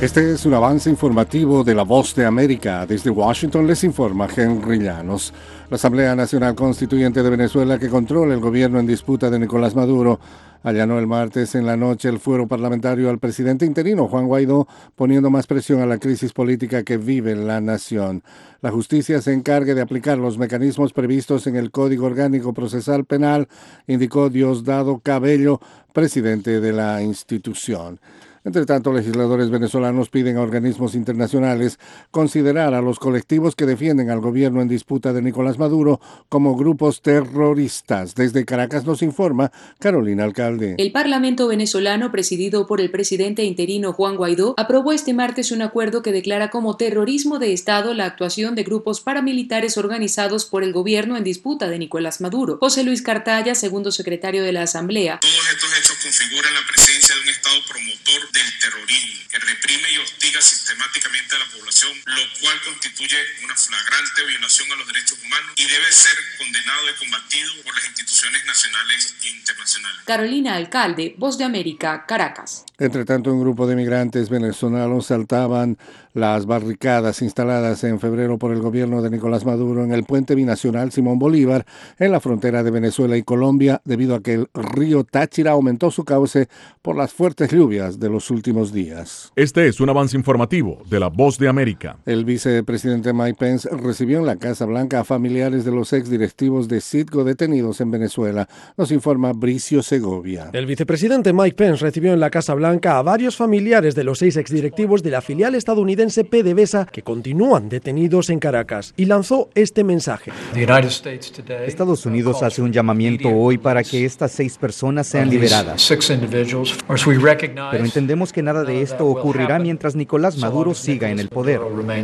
Este es un avance informativo de La Voz de América. Desde Washington les informa Henry Llanos. La Asamblea Nacional Constituyente de Venezuela, que controla el gobierno en disputa de Nicolás Maduro, allanó el martes en la noche el fuero parlamentario al presidente interino Juan Guaidó, poniendo más presión a la crisis política que vive la nación. La justicia se encargue de aplicar los mecanismos previstos en el Código Orgánico Procesal Penal, indicó Diosdado Cabello, presidente de la institución. Entre tanto, legisladores venezolanos piden a organismos internacionales considerar a los colectivos que defienden al gobierno en disputa de Nicolás Maduro como grupos terroristas. Desde Caracas nos informa Carolina Alcalde. El Parlamento venezolano, presidido por el presidente interino Juan Guaidó, aprobó este martes un acuerdo que declara como terrorismo de Estado la actuación de grupos paramilitares organizados por el gobierno en disputa de Nicolás Maduro. José Luis Cartaya, segundo secretario de la Asamblea. Todos estos hechos configuran la presencia de un Estado promotor del terrorismo, que reprime y hostiga sistemáticamente a la población, lo cual constituye una flagrante violación a los derechos humanos y debe ser condenado y combatido por las instituciones nacionales e internacionales. Carolina Alcalde, Voz de América, Caracas. Entre tanto, un grupo de migrantes venezolanos saltaban las barricadas instaladas en febrero por el gobierno de Nicolás Maduro en el puente binacional Simón Bolívar en la frontera de Venezuela y Colombia, debido a que el río Táchira aumentó su cauce por las fuertes lluvias de los últimos días. Este es un avance informativo de La Voz de América. El vicepresidente Mike Pence recibió en la Casa Blanca a familiares de los exdirectivos de Citgo detenidos en Venezuela. Nos informa Bricio Segovia. El vicepresidente Mike Pence recibió en la Casa Blanca a varios familiares de los 6 exdirectivos de la filial estadounidense PDVSA que continúan detenidos en Caracas y lanzó este mensaje. Estados Unidos hace un llamamiento hoy para que estas 6 personas sean liberadas. Pero entendemos que nada de esto ocurrirá mientras Nicolás Maduro siga en el poder.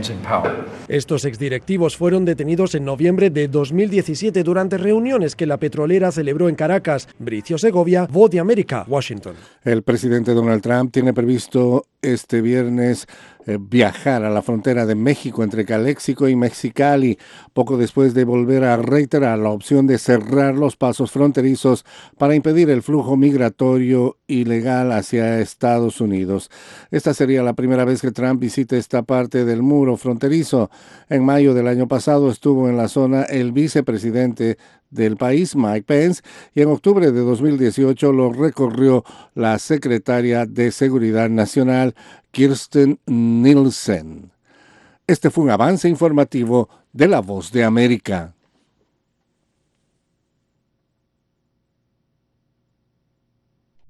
Estos exdirectivos fueron detenidos en noviembre de 2017 durante reuniones que la petrolera celebró en Caracas. Bricio Segovia, Voz de América, Washington. El presidente Donald Trump tiene previsto este viernes viajar a la frontera de México entre Caléxico y Mexicali, poco después de volver a reiterar la opción de cerrar los pasos fronterizos para impedir el flujo migratorio ilegal hacia Estados Unidos. Esta sería la primera vez que Trump visite esta parte del muro fronterizo. En mayo del año pasado estuvo en la zona el vicepresidente del país, Mike Pence, y en octubre de 2018 lo recorrió la secretaria de Seguridad Nacional, Kirstjen Nielsen. Este fue un avance informativo de La Voz de América.